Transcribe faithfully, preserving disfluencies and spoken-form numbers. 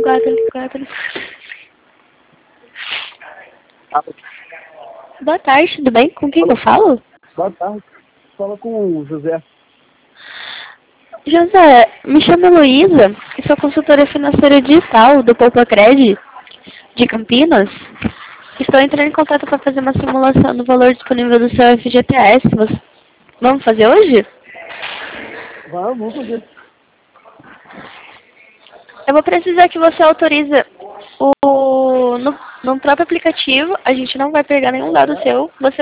guarda ali, guarda ali. Boa tarde, tudo bem? Com quem que eu falo? Boa tarde. Fala com o José. José, me chamo Heloísa e sou consultora financeira digital do Poupa Cred de Campinas. Estou entrando em contato para fazer uma simulação do valor disponível do seu F G T S. Você... Vamos fazer hoje? Vamos, vamos fazer. Eu vou precisar que você autorize o... no, no próprio aplicativo. A gente não vai pegar nenhum dado seu. Você